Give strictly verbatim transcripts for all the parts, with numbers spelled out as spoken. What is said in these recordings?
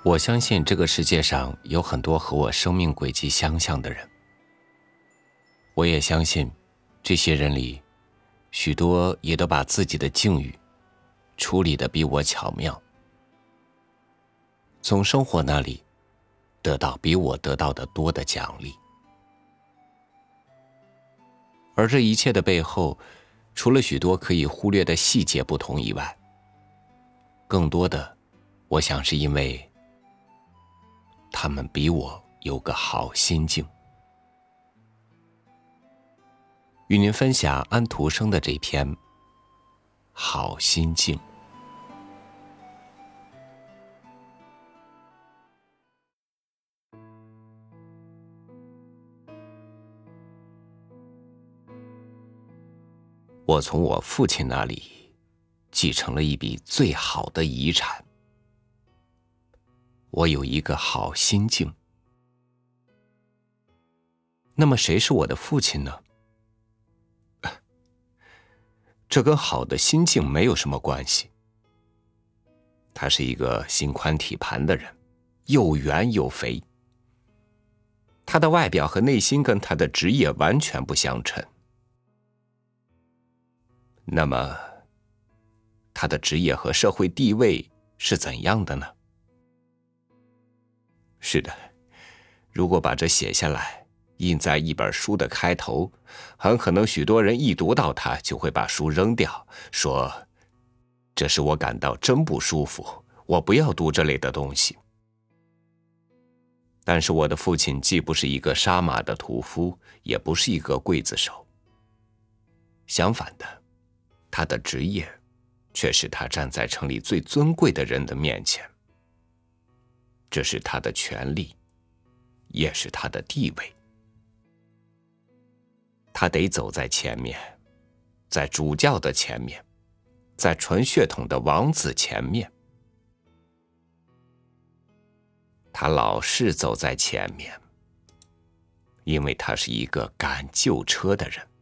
我相信这个世界上有很多和我生命轨迹相像的人，我也相信这些人里许多也都把自己的境遇处理得比我巧妙，从生活那里得到比我得到的多的奖励。而这一切的背后，除了许多可以忽略的细节不同以外，更多的我想是因为他们比我有个好心境。与您分享安徒生的这篇《好心境》。我从我父亲那里继承了一笔最好的遗产。我有一个好心境。那么谁是我的父亲呢？这跟好的心境没有什么关系。他是一个心宽体盘的人，又圆又肥。他的外表和内心跟他的职业完全不相称。那么他的职业和社会地位是怎样的呢？是的，如果把这写下来，印在一本书的开头，很可能许多人一读到它就会把书扔掉，说这使我感到真不舒服，我不要读这类的东西。但是我的父亲既不是一个杀马的屠夫，也不是一个刽子手。相反的，他的职业却使他站在城里最尊贵的人的面前。这是他的权利，也是他的地位。他得走在前面，在主教的前面，在纯血统的王子前面。他老是走在前面，因为他是一个赶旧车的人。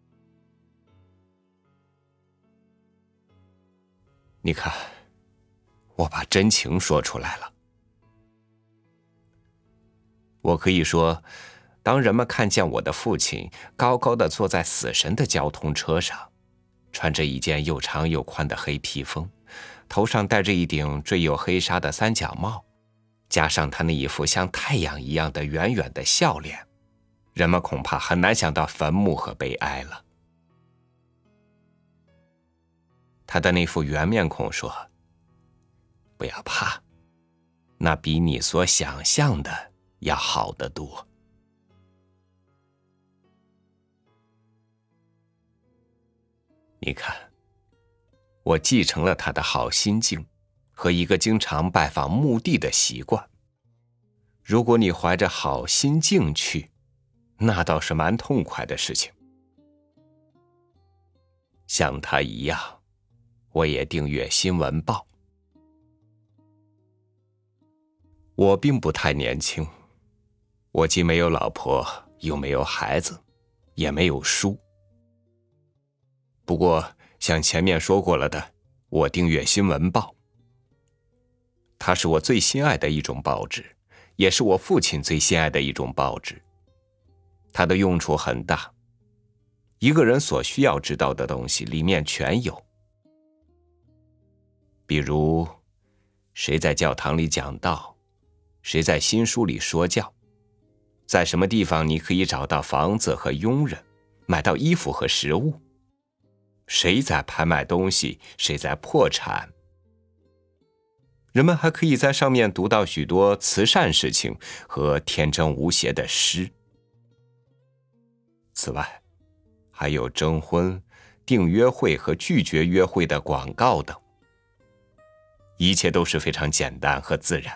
你看，我把真情说出来了。我可以说，当人们看见我的父亲高高地坐在死神的交通车上，穿着一件又长又宽的黑披风，头上戴着一顶缀有黑纱的三角帽，加上他那一副像太阳一样的圆圆的笑脸，人们恐怕很难想到坟墓和悲哀了。他的那副圆面孔说：“不要怕，那比你所想象的要好得多。”你看，我继承了他的好心境和一个经常拜访墓地的习惯。如果你怀着好心境去，那倒是蛮痛快的事情。像他一样，我也订阅新闻报。我并不太年轻，我既没有老婆，又没有孩子，也没有书。不过像前面说过了的，我订阅新闻报。它是我最心爱的一种报纸，也是我父亲最心爱的一种报纸。它的用处很大，一个人所需要知道的东西里面全有。比如谁在教堂里讲道，谁在新书里说教，在什么地方你可以找到房子和佣人，买到衣服和食物，谁在拍卖东西，谁在破产。人们还可以在上面读到许多慈善事情和天真无邪的诗。此外，还有征婚、订约会和拒绝约会的广告等，一切都是非常简单和自然。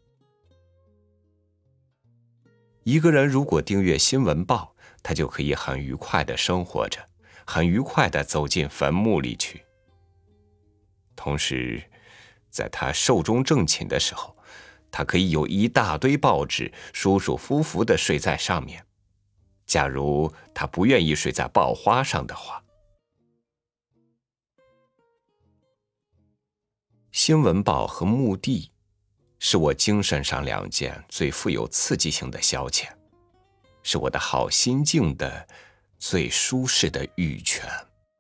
一个人如果订阅新闻报，他就可以很愉快地生活着，很愉快地走进坟墓里去。同时，在他寿终正寝的时候，他可以有一大堆报纸，舒舒服服地睡在上面。假如他不愿意睡在报花上的话。新闻报和墓地是我精神上两件最富有刺激性的消遣，是我的好心境的最舒适的玉泉。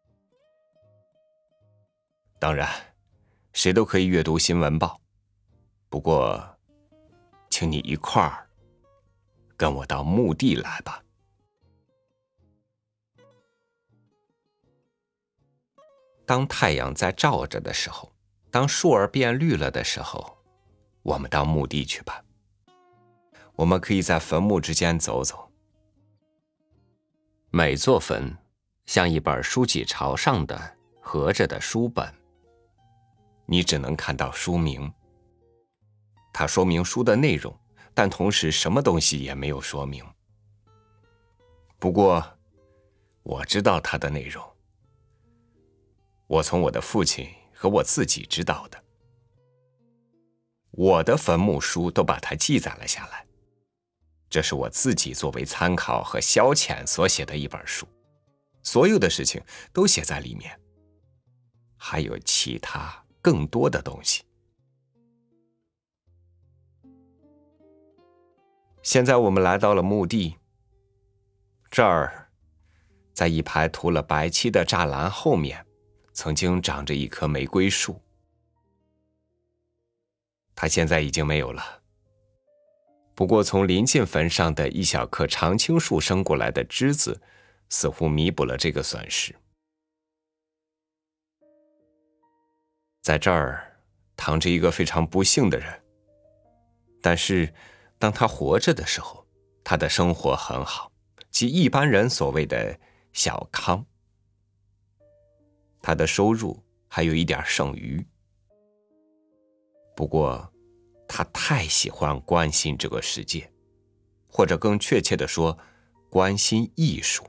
当然，谁都可以阅读新闻报，不过，请你一块儿跟我到墓地来吧。当太阳在照着的时候，当树儿变绿了的时候，我们到墓地去吧。我们可以在坟墓之间走走。每座坟像一本书脊朝上的合着的书本，你只能看到书名，它说明书的内容，但同时什么东西也没有说明。不过，我知道它的内容，我从我的父亲和我自己知道的。我的坟墓书都把它记载了下来，这是我自己作为参考和消遣所写的一本书，所有的事情都写在里面，还有其他更多的东西。现在我们来到了墓地，这儿，在一排涂了白漆的栅栏后面，曾经长着一棵玫瑰树，它现在已经没有了。不过从临近坟上的一小棵常青树生过来的枝子，似乎弥补了这个损失。在这儿躺着一个非常不幸的人，但是当他活着的时候，他的生活很好，即一般人所谓的小康。他的收入还有一点剩余。不过他太喜欢关心这个世界，或者更确切地说，关心艺术。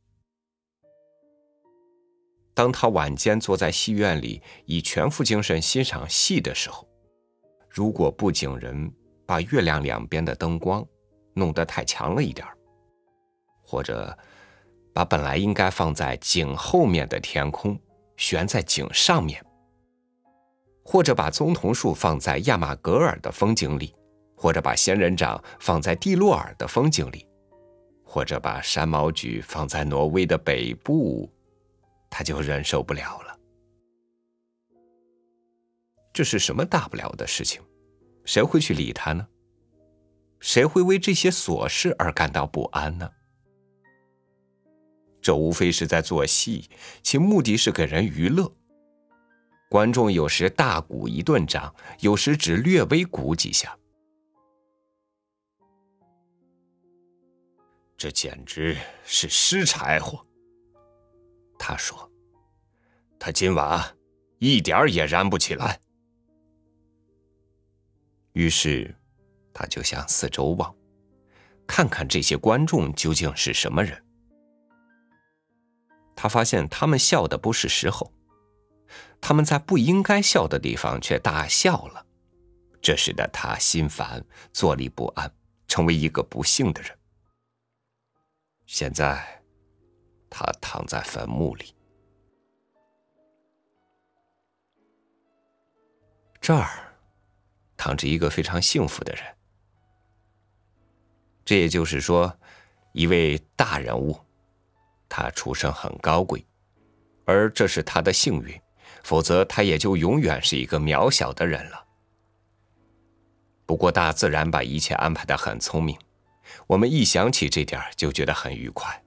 当他晚间坐在戏院里以全副精神欣赏戏的时候，如果布景人把月亮两边的灯光弄得太强了一点，或者把本来应该放在井后面的天空悬在井上面，或者把棕桐树放在亚马格尔的风景里，或者把仙人掌放在蒂洛尔的风景里，或者把山毛榉放在挪威的北部，他就忍受不了了。这是什么大不了的事情？谁会去理他呢？谁会为这些琐事而感到不安呢？这无非是在做戏，其目的是给人娱乐。观众有时大鼓一顿掌，有时只略微鼓几下。这简直是湿柴火，他说，他今晚一点也燃不起来。于是他就向四周望，看看这些观众究竟是什么人。他发现他们笑的不是时候，他们在不应该笑的地方却大笑了，这使得他心烦，坐立不安，成为一个不幸的人。现在他躺在坟墓里，这儿躺着一个非常幸福的人。这也就是说，一位大人物，他出身很高贵，而这是他的幸运，否则他也就永远是一个渺小的人了。不过大自然把一切安排得很聪明，我们一想起这点就觉得很愉快。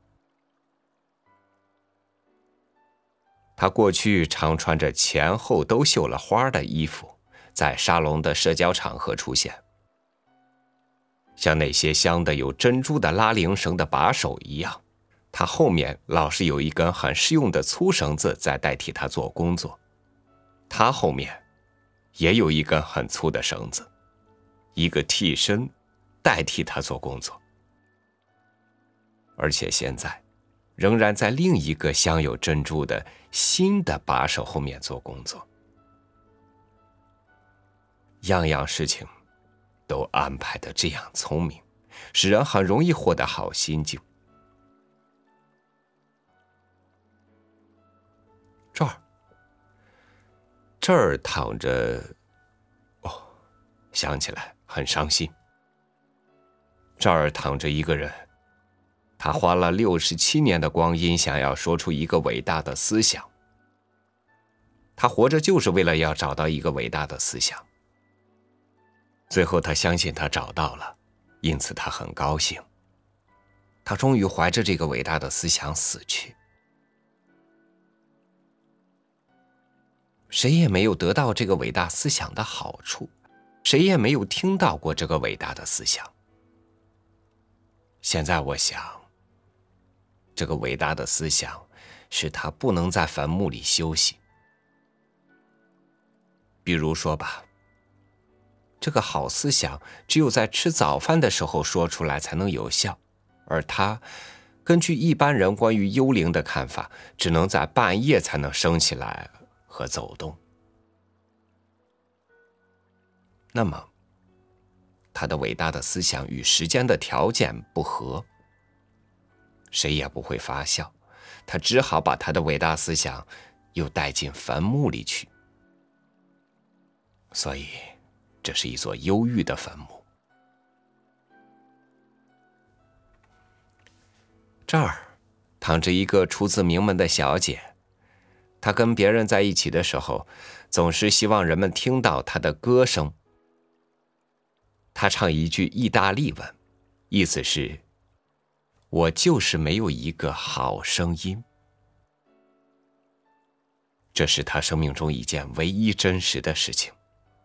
他过去常穿着前后都绣了花的衣服，在沙龙的社交场合出现，像那些镶的有珍珠的拉铃绳的把手一样，他后面老是有一根很实用的粗绳子在代替他做工作，他后面也有一根很粗的绳子，一个替身代替他做工作，而且现在仍然在另一个镶有珍珠的新的把手后面做工作。样样事情都安排得这样聪明，使人很容易获得好心境。这儿，这儿躺着，哦， 想起来很伤心。这儿躺着一个人，他花了六十七年的光阴，想要说出一个伟大的思想。他活着就是为了要找到一个伟大的思想。最后他相信他找到了，因此他很高兴。他终于怀着这个伟大的思想死去。谁也没有得到这个伟大思想的好处，谁也没有听到过这个伟大的思想。现在我想，这个伟大的思想使他不能在坟墓里休息。比如说吧，这个好思想只有在吃早饭的时候说出来才能有效，而他根据一般人关于幽灵的看法，只能在半夜才能升起来和走动。那么他的伟大的思想与时间的条件不合，谁也不会发笑，他只好把他的伟大思想又带进坟墓里去。所以这是一座忧郁的坟墓。这儿躺着一个出自名门的小姐，她跟别人在一起的时候，总是希望人们听到她的歌声。她唱一句意大利文，意思是我就是没有一个好声音。这是她生命中一件唯一真实的事情。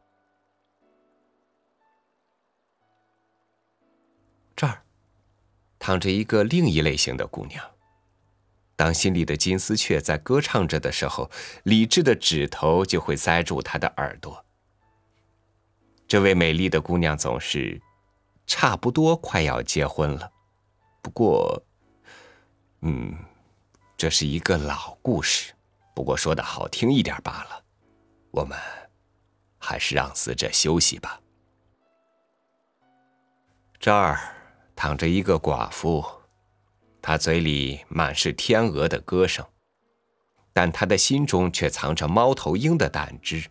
这儿躺着一个另一类型的姑娘，当心里的金丝雀在歌唱着的时候，理智的指头就会塞住她的耳朵。这位美丽的姑娘总是差不多快要结婚了，不过嗯，这是一个老故事，不过说的好听一点罢了，我们还是让死者休息吧。这儿躺着一个寡妇，她嘴里满是天鹅的歌声，但她的心中却藏着猫头鹰的胆汁。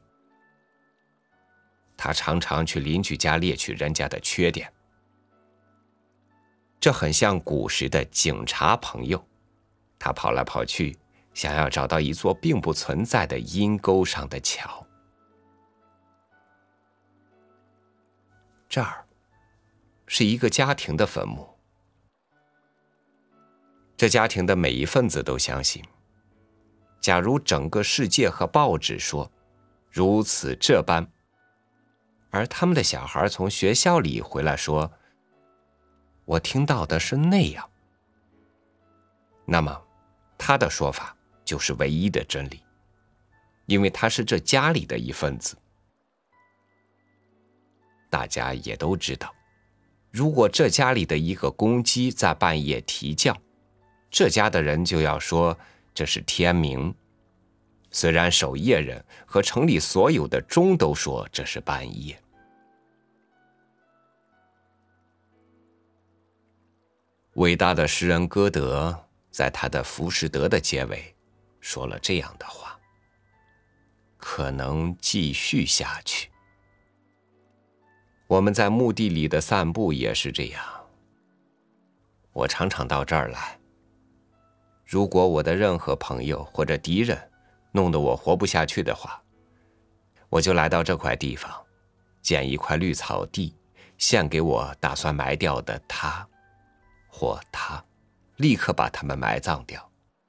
她常常去邻居家猎取人家的缺点，这很像古时的警察朋友。他跑来跑去，想要找到一座并不存在的阴沟上的桥。这儿是一个家庭的坟墓。这家庭的每一份子都相信，假如整个世界和报纸说如此这般，而他们的小孩从学校里回来说我听到的是那样，那么他的说法就是唯一的真理，因为他是这家里的一份子。大家也都知道，如果这家里的一个公鸡在半夜啼叫，这家的人就要说这是天明，虽然守夜人和城里所有的钟都说这是半夜。伟大的诗人歌德在他的《浮士德》的结尾说了这样的话，可能继续下去。我们在墓地里的散步也是这样。我常常到这儿来，如果我的任何朋友或者敌人弄得我活不下去的话，我就来到这块地方，捡一块绿草地，献给我打算埋掉的他或他，立刻把他们埋葬掉。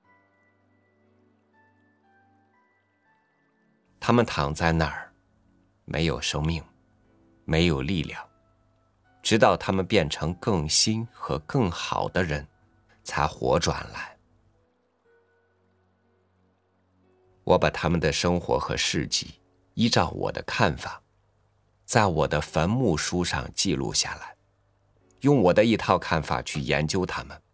他们躺在那儿，没有生命，没有力量，直到他们变成更新和更好的人，才活转来。我把他们的生活和事迹，依照我的看法，在我的坟墓书上记录下来，用我的一套看法去研究他们。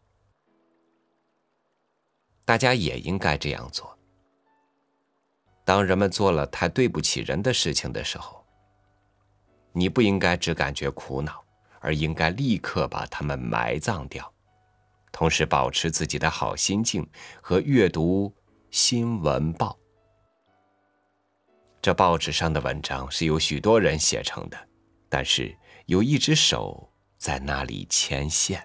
大家也应该这样做。当人们做了太对不起人的事情的时候，你不应该只感觉苦恼，而应该立刻把他们埋葬掉，同时保持自己的好心境和阅读新闻报。这报纸上的文章是由许多人写成的， 但是有一只手在那里牵线。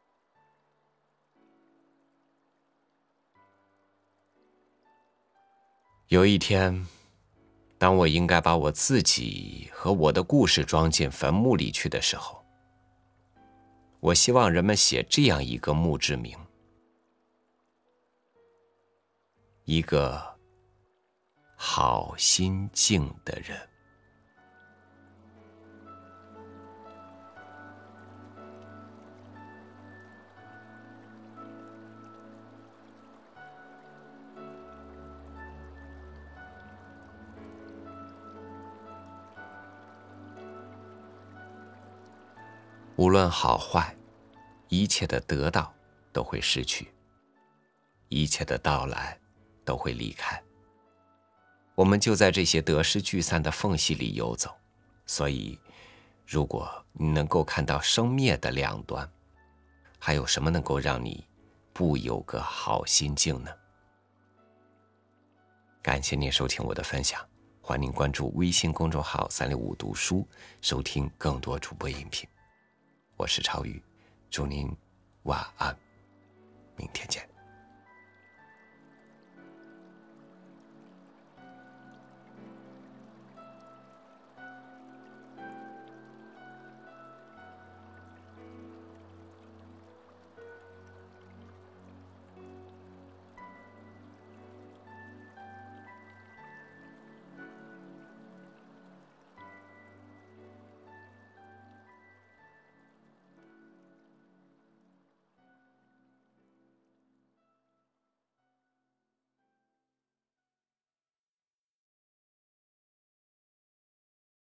有一天，当我应该把我自己和我的故事装进坟墓里去的时候，我希望人们写这样一个墓志铭：一个好心境的人。无论好坏，一切的得到都会失去，一切的到来都会离开。我们就在这些得失聚散的缝隙里游走，所以，如果你能够看到生灭的两端，还有什么能够让你不有个好心境呢？感谢您收听我的分享，欢迎关注微信公众号三六五读书，收听更多主播音频。我是超宇，祝您晚安，明天见。